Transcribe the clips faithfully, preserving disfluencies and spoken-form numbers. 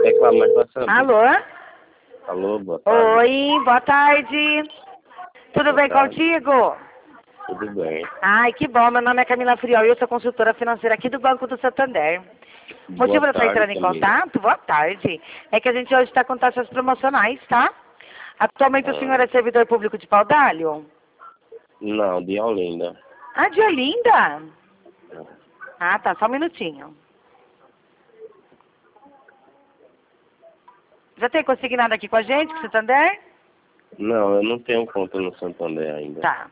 reclamar com essa... Alô? Alô, boa tarde. Oi, boa tarde. Tudo Boa bem tarde. contigo? Tudo bem. Ai, que bom. Meu nome é Camila Friol e eu sou consultora financeira aqui do Banco do Santander. O motivo Boa de eu estar tarde, entrando em Camila. contato, boa tarde, é que a gente hoje está com taxas promocionais, tá? Atualmente Ah, o senhor é servidor público de Paudalho? não, de Olinda. Ah, de Olinda? Ah, tá, só um minutinho. Já tem consignado aqui com a gente, com o Santander? Não, eu não tenho conta no Santander ainda. Tá.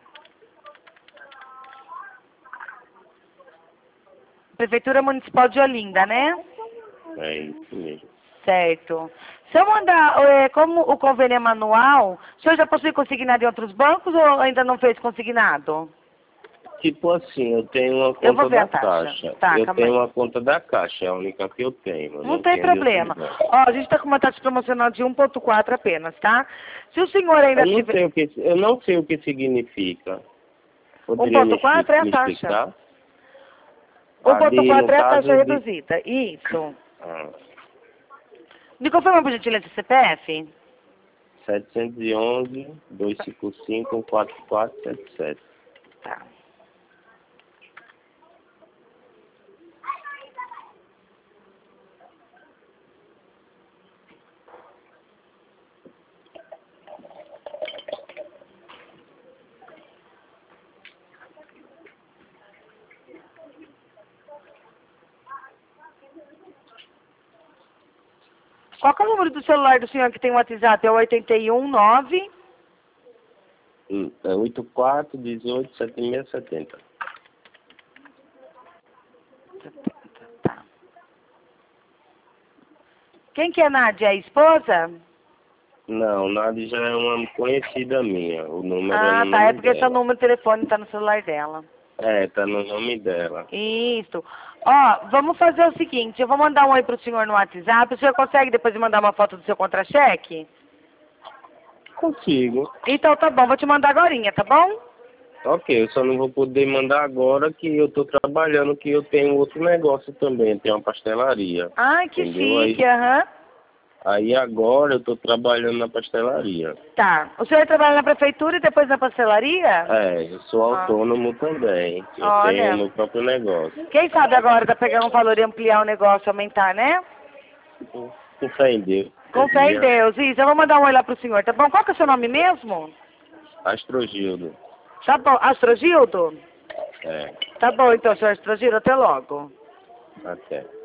Prefeitura Municipal de Olinda, né? É isso mesmo. Certo. Se eu mandar, é, como o convênio é manual, o senhor já possui consignado em outros bancos ou ainda não fez consignado? Tipo assim, eu tenho uma Eu vou conta ver a da taxa. Caixa. Tá, Eu calma tenho aí. uma conta da Caixa, é a única que eu tenho. Eu Não não tem tenho de outros problema. bancos. Ó, a gente está com uma taxa promocional de um ponto quatro apenas, tá? Se o senhor Eu ainda não tiver... sei o que, eu não sei o que significa. um Poderia me, ponto expli- quatro é a me taxa. explicar? um ponto Ali, no quatro é a taxa caso de... reduzida. Isso. Ah, Me confirma, por gentileza, o C P F? sete um um, dois cinco cinco, quatro quatro sete sete. Tá. Qual que é o número do celular do senhor que tem o WhatsApp? É o oito um nove... Hum, É oito quatro, dezoito, setenta e seis, setenta. Tá. Quem que é Nádia? É a esposa? Não, Nádia já é uma conhecida minha. O número é Ah, no tá. É nome porque seu dela. número de telefone tá no celular dela. É, tá no nome dela. Isso. Ó, vamos fazer o seguinte, eu vou mandar um oi pro senhor no WhatsApp. O senhor consegue depois de mandar uma foto do seu contra-cheque? Consigo. Então tá bom, vou te mandar agorinha, tá bom? Ok, eu só não vou poder mandar agora que eu tô trabalhando, que eu tenho outro negócio também, tenho uma pastelaria. Ai, que Entendeu? chique, Aí, aham. aí agora eu tô trabalhando na pastelaria. Tá. O senhor trabalha na prefeitura e depois na pastelaria? É, eu sou Ah. autônomo também. Eu tenho Olha. meu próprio negócio. Quem sabe agora dá pegar um valor e ampliar o negócio, aumentar, né? Com fé em Deus. Com fé em Deus. Isso, eu vou mandar um oi lá pro senhor, tá bom? Qual que é o seu nome mesmo? Astrogildo. Tá bom. Astrogildo? É, Tá bom, então, senhor Astrogildo, até logo. até.